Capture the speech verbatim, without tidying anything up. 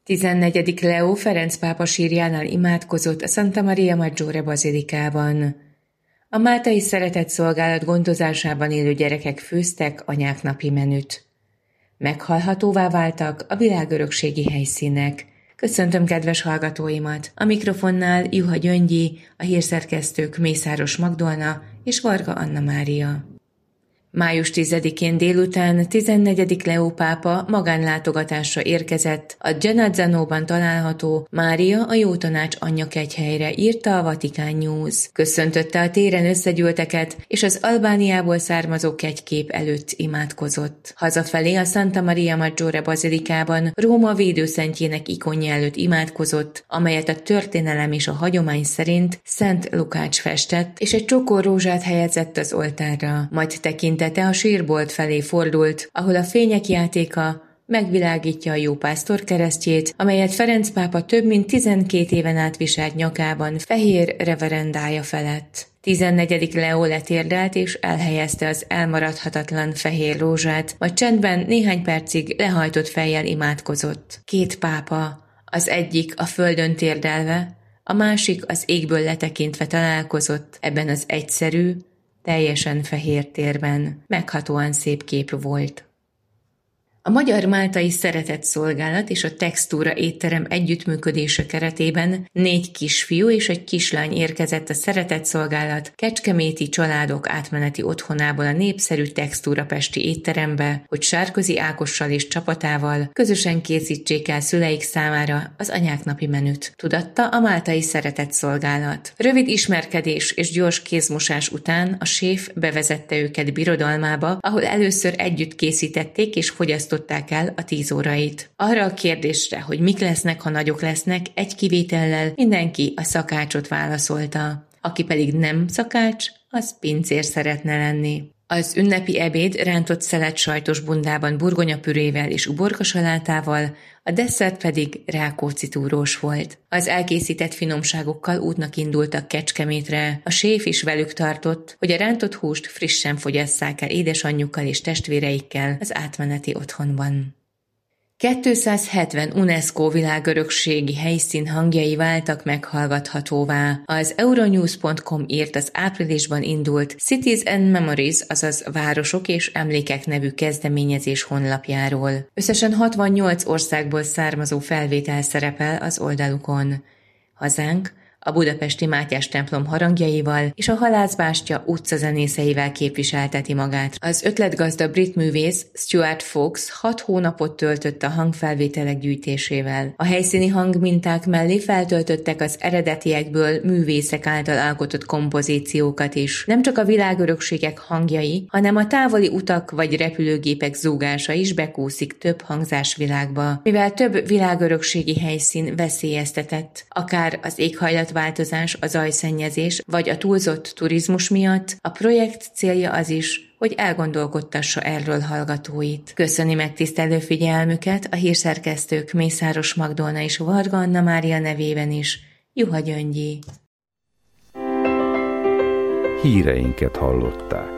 tizennegyedik Leó Ferenc pápa sírjánál imádkozott a Santa Maria Maggiore bazilikában. A máltai szeretetszolgálat gondozásában élő gyerekek főztek anyák napi menüt. Meghalhatóvá váltak a világörökségi helyszínek. Köszöntöm kedves hallgatóimat! A mikrofonnál Juha Gyöngyi, a hírszerkesztők Mészáros Magdolna és Varga Anna Mária. május tizedikén délután tizennegyedik Leó pápa magánlátogatásra érkezett a Genazzanóban található Mária a Jótanács anyja kegyhelyre, írta a Vatican News. Köszöntötte a téren összegyűlteket, és az Albániából származó kegykép előtt imádkozott. Hazafelé a Santa Maria Maggiore bazilikában Róma védőszentjének ikonja előtt imádkozott, amelyet a történelem és a hagyomány szerint Szent Lukács festett, és egy csokor rózsát helyezett az oltárra, majd tekintett a sírbolt felé fordult, ahol a fények játéka megvilágítja a jópásztor keresztjét, amelyet Ferenc pápa több mint tizenkét éven át viselt nyakában fehér reverendája felett. tizennegyedik Leó letérdelt és elhelyezte az elmaradhatatlan fehér rózsát, majd csendben néhány percig lehajtott fejjel imádkozott. Két pápa, az egyik a földön térdelve, a másik az égből letekintve találkozott ebben az egyszerű, teljesen fehér térben. Meghatóan szép kép volt. A Magyar-Máltai Szeretetszolgálat és a Textúra étterem együttműködése keretében négy kisfiú és egy kislány érkezett a Szeretetszolgálat kecskeméti családok átmeneti otthonából a népszerű Textúra pesti étterembe, hogy Sárközi Ákossal és csapatával közösen készítsék el szüleik számára az anyák napi menüt, tudatta a Máltai Szeretetszolgálat. Rövid ismerkedés és gyors kézmosás után a séf bevezette őket birodalmába, ahol először együtt készítették és fogyasztották el a tíz órait. Arra a kérdésre, hogy mik lesznek, ha nagyok lesznek, egy kivétellel mindenki a szakácsot válaszolta. Aki pedig nem szakács, az pincér szeretne lenni. Az ünnepi ebéd rántott szelet sajtos bundában burgonyapürével és uborkasalátával, a desszert pedig rákóczi túrós volt. Az elkészített finomságokkal útnak indultak Kecskemétre, a séf is velük tartott, hogy a rántott húst frissen fogyasszák el édesanyjukkal és testvéreikkel az átmeneti otthonban. kétszázhetven UNESCO világörökségi helyszín hangjai váltak meghallgathatóvá. Az euronews pont com írt az áprilisban indult Cities and Memories, azaz Városok és Emlékek nevű kezdeményezés honlapjáról. Összesen hatvannyolc országból származó felvétel szerepel az oldalukon. Hazánk a budapesti Mátyás templom harangjaival és a Halászbástya utcazenészeivel képviselteti magát. Az ötletgazda brit művész Stuart Fox hat hónapot töltött a hangfelvételek gyűjtésével. A helyszíni hangminták mellé feltöltöttek az eredetiekből művészek által alkotott kompozíciókat is. Nem csak a világörökségek hangjai, hanem a távoli utak vagy repülőgépek zúgása is bekúszik több hangzásvilágba. Mivel több világörökségi helyszín veszélyeztetett, akár az éghajlat változás, a zajszennyezés vagy a túlzott turizmus miatt, a projekt célja az is, hogy elgondolkodtassa erről hallgatóit. Köszöni megtisztelő figyelmüket a hírszerkesztők Mészáros Magdolna és Varga Anna Mária nevében is. Juha Gyöngyi. Híreinket hallották.